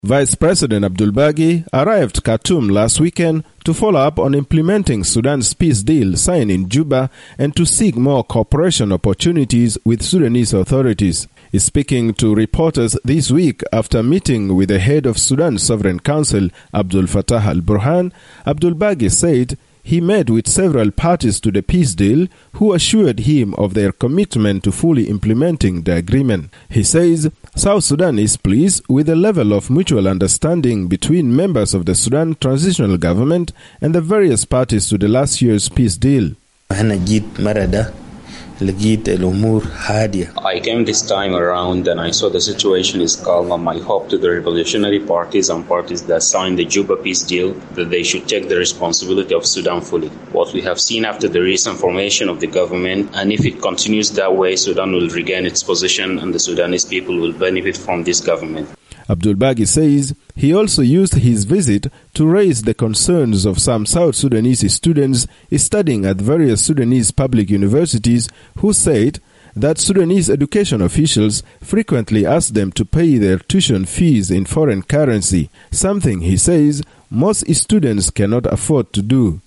Vice President Abdul Baghi arrived Khartoum last weekend to follow up on implementing Sudan's peace deal signed in Juba and to seek more cooperation opportunities with Sudanese authorities. Speaking to reporters this week after meeting with the head of Sudan's Sovereign Council, Abdul Fattah al-Burhan, Abdul Baghi said he met with several parties to the peace deal who assured him of their commitment to fully implementing the agreement. He says South Sudan is pleased with the level of mutual understanding between members of the Sudan Transitional Government and the various parties to the last year's peace deal. I came this time around and I saw the situation is calm, and my hope to the revolutionary parties and parties that signed the Juba peace deal that they should take the responsibility of Sudan fully. What we have seen after the recent formation of the government, and if it continues that way, Sudan will regain its position and the Sudanese people will benefit from this government. Abdul Baghi says he also used his visit to raise the concerns of some South Sudanese students studying at various Sudanese public universities who said that Sudanese education officials frequently ask them to pay their tuition fees in foreign currency, something he says most students cannot afford to do.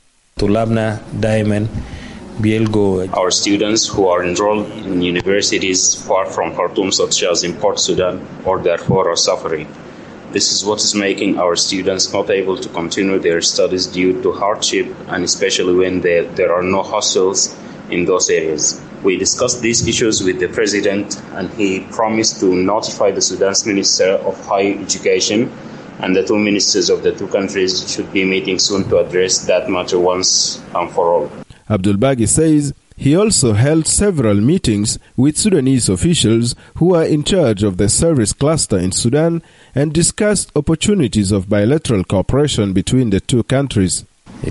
Our students who are enrolled in universities far from Khartoum, such as in Port Sudan or Darfur, are suffering. This is what is making our students not able to continue their studies due to hardship, and especially when there are no hostels in those areas. We discussed these issues with the president, and he promised to notify the Sudan's Minister of Higher Education, and the two ministers of the two countries should be meeting soon to address that matter once and for all. Abdul Baghi says he also held several meetings with Sudanese officials who are in charge of the service cluster in Sudan and discussed opportunities of bilateral cooperation between the two countries.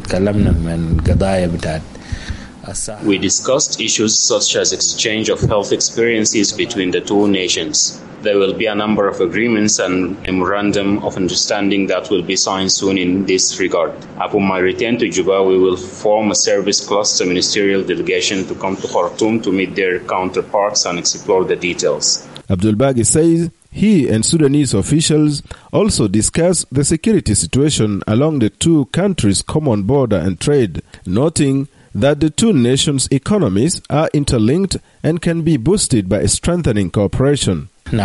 We discussed issues such as exchange of health experiences between the two nations. There will be a number of agreements and memorandum of understanding that will be signed soon in this regard. Upon my return to Juba, we will form a service cluster ministerial delegation to come to Khartoum to meet their counterparts and explore the details. Abdul Baghi says he and Sudanese officials also discussed the security situation along the two countries' common border and trade, noting that the two nations' economies are interlinked and can be boosted by strengthening cooperation. We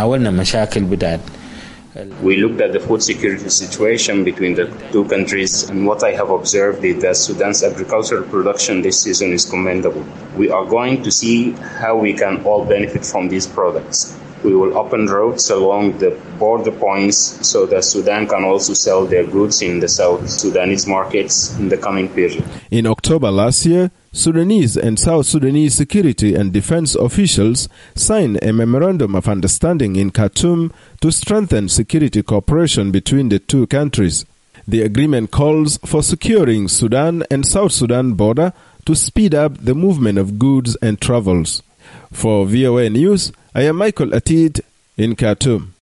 looked at the food security situation between the two countries, and what I have observed is that Sudan's agricultural production this season is commendable. We are going to see how we can all benefit from these products. We will open roads along the border points so that Sudan can also sell their goods in the South Sudanese markets in the coming period. In October last year, Sudanese and South Sudanese security and defense officials signed a memorandum of understanding in Khartoum to strengthen security cooperation between the two countries. The agreement calls for securing Sudan and South Sudan border to speed up the movement of goods and travels. For VOA News, I am Michael Atid in Khartoum.